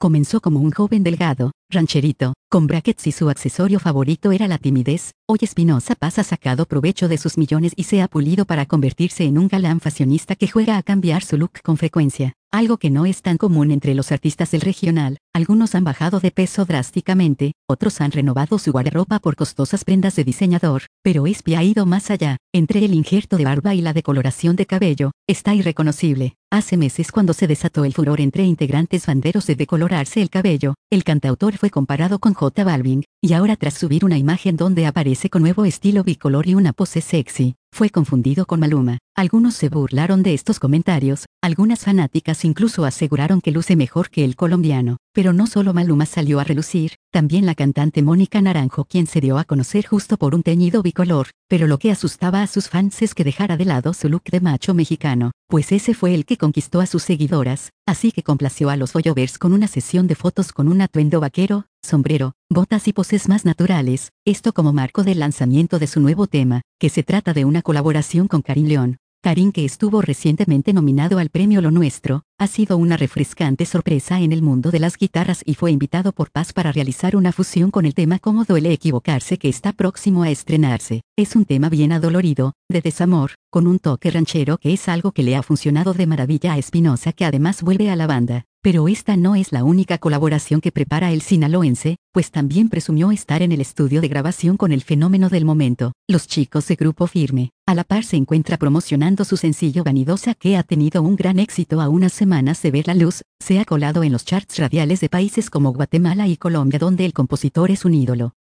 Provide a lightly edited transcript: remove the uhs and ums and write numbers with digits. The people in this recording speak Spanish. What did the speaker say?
Comenzó como un joven delgado, rancherito, con brackets y su accesorio favorito era la timidez. Hoy Espinosa Paz ha sacado provecho de sus millones y se ha pulido para convertirse en un galán fashionista que juega a cambiar su look con frecuencia, algo que no es tan común entre los artistas del regional. Algunos han bajado de peso drásticamente, otros han renovado su guardarropa por costosas prendas de diseñador, pero Espi ha ido más allá. Entre el injerto de barba y la decoloración de cabello, está irreconocible. Hace meses, cuando se desató el furor entre integrantes banderos de decolorarse el cabello, el cantautor fue comparado con J Balvin, y ahora tras subir una imagen donde aparece con nuevo estilo bicolor y una pose sexy, fue confundido con Maluma. Algunos se burlaron de estos comentarios, algunas fanáticas incluso aseguraron que luce mejor que el colombiano. Pero no solo Maluma salió a relucir, también la cantante Mónica Naranjo, quien se dio a conocer justo por un teñido bicolor, pero lo que asustaba a sus fans es que dejara de lado su look de macho mexicano, pues ese fue el que conquistó a sus seguidoras, así que complació a los followers con una sesión de fotos con un atuendo vaquero, sombrero, botas y poses más naturales, esto como marco del lanzamiento de su nuevo tema, que se trata de una colaboración con Karim León. Karim, que estuvo recientemente nominado al premio Lo Nuestro, ha sido una refrescante sorpresa en el mundo de las guitarras y fue invitado por Paz para realizar una fusión con el tema Cómo duele equivocarse, que está próximo a estrenarse. Es un tema bien adolorido, de desamor, con un toque ranchero que es algo que le ha funcionado de maravilla a Espinosa, que además vuelve a la banda. Pero esta no es la única colaboración que prepara el sinaloense, pues también presumió estar en el estudio de grabación con el fenómeno del momento, los chicos de Grupo Firme. A la par se encuentra promocionando su sencillo Vanidosa, que ha tenido un gran éxito a unas semanas de ver la luz. Se ha colado en los charts radiales de países como Guatemala y Colombia, donde el compositor es un ídolo.